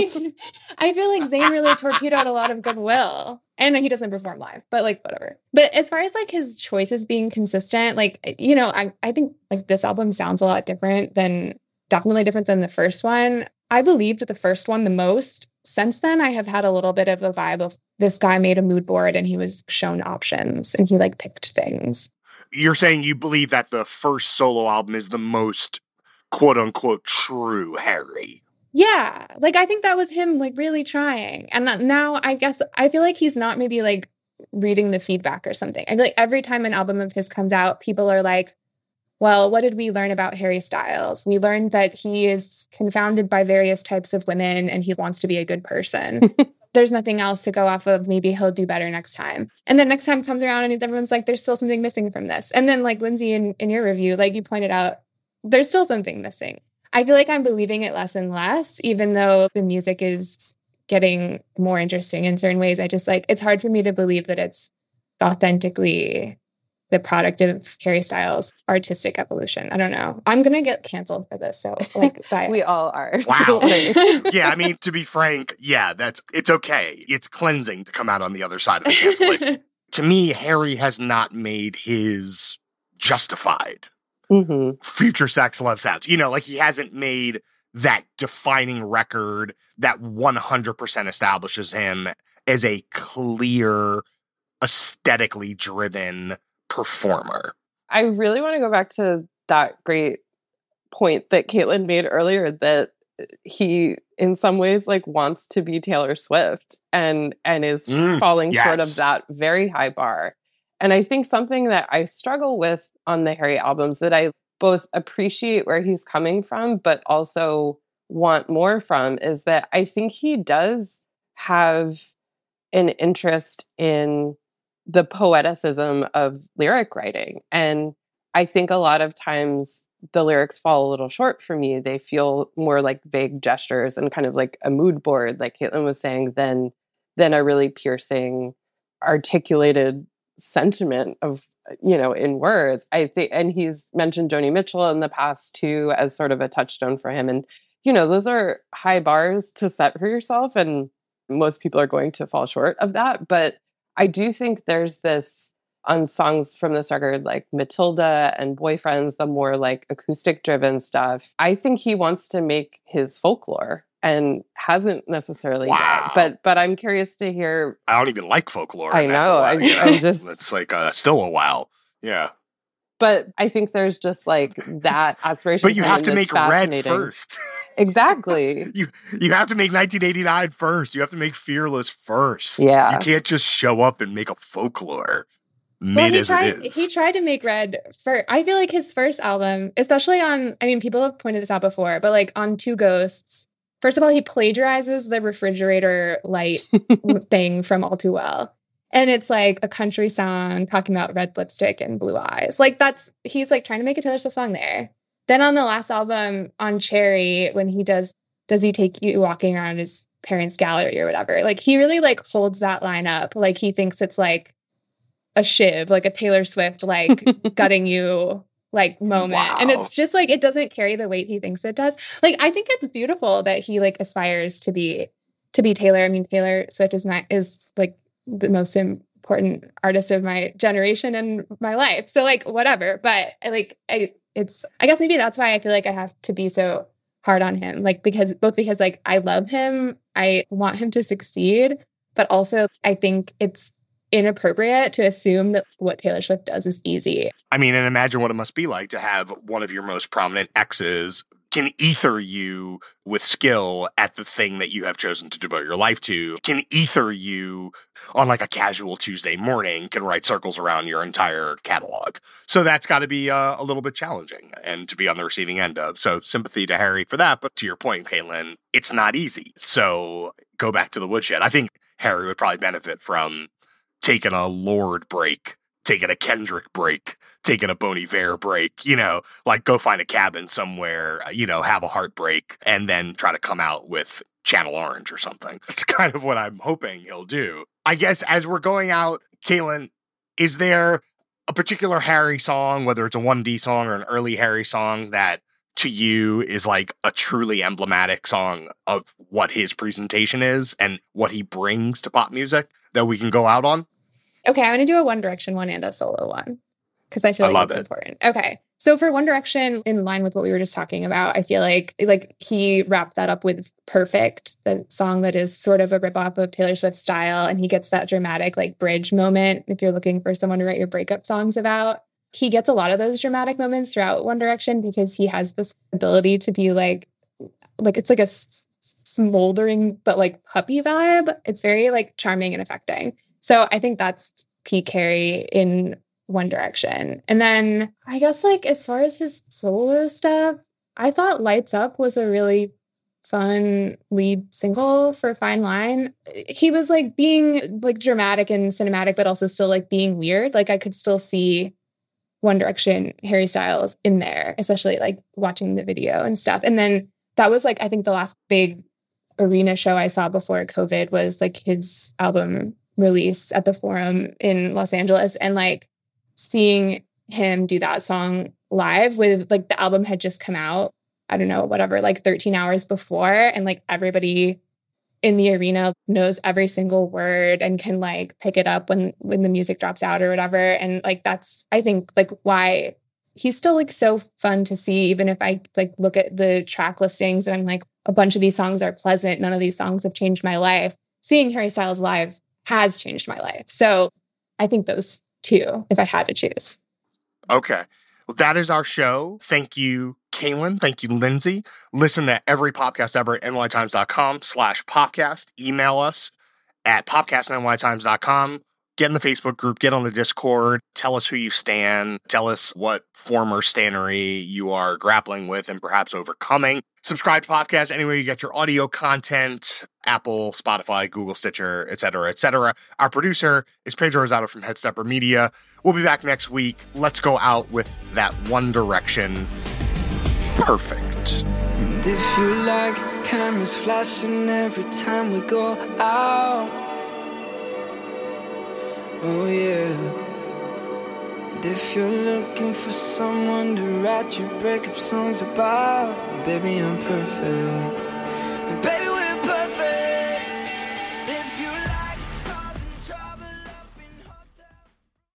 feel like Zayn really torpedoed a lot of goodwill. And he doesn't perform live, but like, whatever. But as far as like his choices being consistent, like, you know, I think like this album sounds a lot definitely different than the first one. I believed the first one the most. Since then, I have had a little bit of a vibe of this guy made a mood board and he was shown options and he like picked things. You're saying you believe that the first solo album is the most quote unquote true Harry. Yeah, like I think that was him like really trying. And now I guess I feel like he's not maybe like reading the feedback or something. I feel like every time an album of his comes out, people are like, well, what did we learn about Harry Styles? We learned that he is confounded by various types of women and he wants to be a good person. There's nothing else to go off of. Maybe he'll do better next time. And then next time comes around and everyone's like, there's still something missing from this. And then like Lindsay in your review, like you pointed out, there's still something missing. I feel like I'm believing it less and less, even though the music is getting more interesting in certain ways. I just like, it's hard for me to believe that it's authentically the product of Harry Styles' artistic evolution. I don't know. I'm going to get canceled for this. So like, bye. We all are. Wow. Yeah. I mean, to be frank, yeah, it's okay. It's cleansing to come out on the other side of the cancellation. To me, Harry has not made his Justified. Mm-hmm. Future Sex Love Sounds. You know, like he hasn't made that defining record that 100% establishes him as a clear, aesthetically driven performer. I really want to go back to that great point that Caitlin made earlier, that he in some ways like wants to be Taylor Swift and is falling short of that very high bar. And I think something that I struggle with on the Harry albums that I both appreciate where he's coming from, but also want more from, is that I think he does have an interest in the poeticism of lyric writing. And I think a lot of times the lyrics fall a little short for me. They feel more like vague gestures and kind of like a mood board, like Caitlin was saying, than a really piercing, articulated sentiment of, you know, in words. I think, and he's mentioned Joni Mitchell in the past too as sort of a touchstone for him. And, you know, those are high bars to set for yourself, and most people are going to fall short of that. But I do think there's this on songs from this record, like Matilda and Boyfriends, the more like acoustic driven stuff. I think he wants to make his folklore and hasn't necessarily yet. But I'm curious to hear. I don't even like folklore. I know. I'm just. It's like still a while Yeah. But I think there's just like that aspiration. But you have to make Red first. Exactly. You have to make 1989 first. You have to make Fearless first. Yeah. You can't just show up and make a Folklore. It is. He tried to make Red first. I feel like his first album, especially on, I mean, people have pointed this out before, but like on Two Ghosts, first of all, he plagiarizes the refrigerator light thing from All Too Well. And it's like a country song talking about red lipstick and blue eyes. Like he's like trying to make a Taylor Swift song there. Then on the last album on Cherry, when he does he take you walking around his parents' gallery or whatever? Like he really like holds that line up. Like he thinks it's like a shiv, like a Taylor Swift, like gutting you like moment. Wow. And it's just like, it doesn't carry the weight he thinks it does. Like, I think it's beautiful that he like aspires to be Taylor. I mean, Taylor Swift is like the most important artist of my generation and my life. So like, whatever. But I guess maybe that's why I feel like I have to be so hard on him. Like, because like I love him, I want him to succeed, but also I think it's inappropriate to assume that what Taylor Swift does is easy. I mean, and imagine what it must be like to have one of your most prominent exes can ether you with skill at the thing that you have chosen to devote your life to, can ether you on like a casual Tuesday morning, can write circles around your entire catalog. So that's got to be a little bit challenging and to be on the receiving end of. So sympathy to Harry for that. But to your point, Caitlin, it's not easy. So go back to the woodshed. I think Harry would probably benefit from taking a Lorde break, taking a Kendrick break, taking a Bon Iver break, like go find a cabin somewhere, have a heartbreak, and then try to come out with Channel Orange or something. That's kind of what I'm hoping he'll do. I guess as we're going out, Caitlin, is there a particular Harry song, whether it's a 1D song or an early Harry song, that to you is like a truly emblematic song of what his presentation is and what he brings to pop music that we can go out on? Okay, I'm going to do a One Direction one and a solo one because I feel like it's important. Okay, so for One Direction, in line with what we were just talking about, I feel like he wrapped that up with Perfect, the song that is sort of a ripoff of Taylor Swift's style, and he gets that dramatic like bridge moment if you're looking for someone to write your breakup songs about. He gets a lot of those dramatic moments throughout One Direction because he has this ability to be like it's like a smoldering but like puppy vibe. It's very like charming and affecting. So I think that's peak Harry in One Direction. And then I guess like as far as his solo stuff, I thought Lights Up was a really fun lead single for Fine Line. He was like being like dramatic and cinematic, but also still like being weird. Like I could still see One Direction Harry Styles in there, especially like watching the video and stuff. And then that was like, I think the last big arena show I saw before COVID was like his album release at the Forum in Los Angeles, and like seeing him do that song live with like the album had just come out, I don't know, whatever, like 13 hours before, and like everybody in the arena knows every single word and can like pick it up when the music drops out or whatever. And like that's, I think, like why he's still like so fun to see, even if I like look at the track listings and I'm like, a bunch of these songs are pleasant, none of these songs have changed my life. Seeing Harry Styles live has changed my life. So I think those two, if I had to choose. Okay. Well, that is our show. Thank you, Caitlin. Thank you, Lindsay. Listen to every podcast ever at nytimes.com/podcast. Email us at popcast@nytimes.com. Get in the Facebook group, get on the Discord, tell us who you stan, tell us what former stanery you are grappling with and perhaps overcoming. Subscribe to podcast anywhere you get your audio content, Apple, Spotify, Google, Stitcher, etc., etc. Our producer is Pedro Rosado from Headstepper Media. We'll be back next week. Let's go out with that One Direction Perfect. And if you like cameras flashing every time we go out, oh yeah. And if you're looking for someone to write your breakup songs about, baby, I'm perfect. And baby,